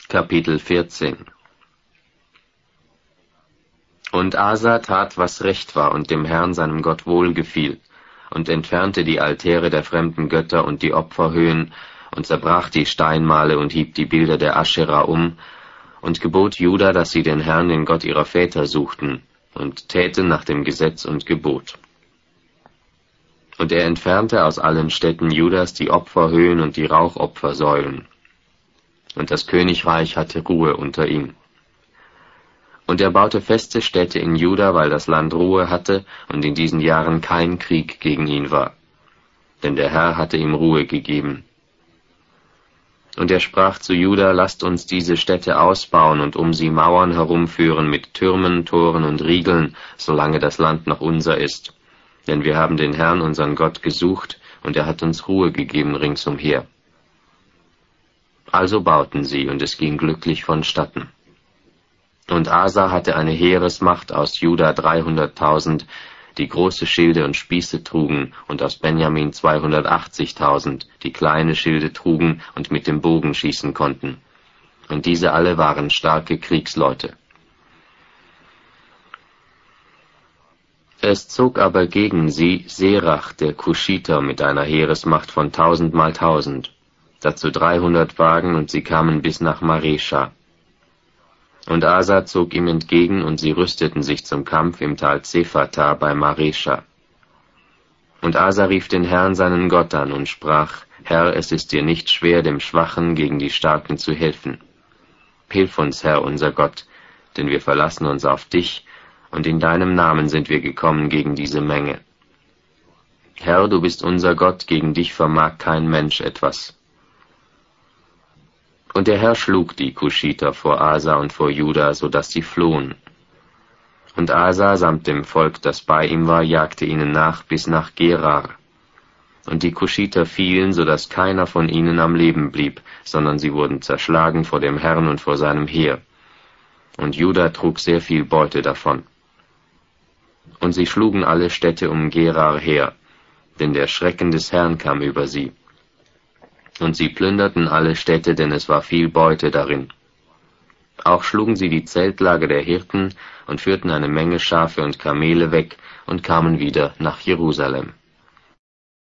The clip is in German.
Kapitel 14. Und Asa tat, was recht war und dem Herrn seinem Gott wohlgefiel, und entfernte die Altäre der fremden Götter und die Opferhöhen, und zerbrach die Steinmale und hieb die Bilder der Aschera um, und gebot Juda, dass sie den Herrn, den Gott ihrer Väter, suchten, und täten nach dem Gesetz und Gebot. Und er entfernte aus allen Städten Judas die Opferhöhen und die Rauchopfersäulen. Und das Königreich hatte Ruhe unter ihm. Und er baute feste Städte in Juda, weil das Land Ruhe hatte und in diesen Jahren kein Krieg gegen ihn war. Denn der Herr hatte ihm Ruhe gegeben. Und er sprach zu Juda: Lasst uns diese Städte ausbauen und um sie Mauern herumführen mit Türmen, Toren und Riegeln, solange das Land noch unser ist. Denn wir haben den Herrn, unseren Gott, gesucht, und er hat uns Ruhe gegeben ringsumher. Also bauten sie, und es ging glücklich vonstatten. Und Asa hatte eine Heeresmacht aus Juda 300.000, die große Schilde und Spieße trugen, und aus Benjamin 280.000, die kleine Schilde trugen und mit dem Bogen schießen konnten. Und diese alle waren starke Kriegsleute. Es zog aber gegen sie Serach, der Kuschiter, mit einer Heeresmacht von 1000 mal 1000, dazu 300 Wagen, und sie kamen bis nach Maresha. Und Asa zog ihm entgegen, und sie rüsteten sich zum Kampf im Tal Zephata bei Maresha. Und Asa rief den Herrn, seinen Gott, an und sprach: Herr, es ist dir nicht schwer, dem Schwachen gegen die Starken zu helfen. Hilf uns, Herr, unser Gott, denn wir verlassen uns auf dich, und in deinem Namen sind wir gekommen gegen diese Menge. Herr, du bist unser Gott, gegen dich vermag kein Mensch etwas. Und der Herr schlug die Kuschiter vor Asa und vor Juda, so dass sie flohen. Und Asa samt dem Volk, das bei ihm war, jagte ihnen nach bis nach Gerar. Und die Kuschiter fielen, so dass keiner von ihnen am Leben blieb, sondern sie wurden zerschlagen vor dem Herrn und vor seinem Heer. Und Juda trug sehr viel Beute davon. Und sie schlugen alle Städte um Gerar her, denn der Schrecken des Herrn kam über sie. Und sie plünderten alle Städte, denn es war viel Beute darin. Auch schlugen sie die Zeltlager der Hirten und führten eine Menge Schafe und Kamele weg und kamen wieder nach Jerusalem.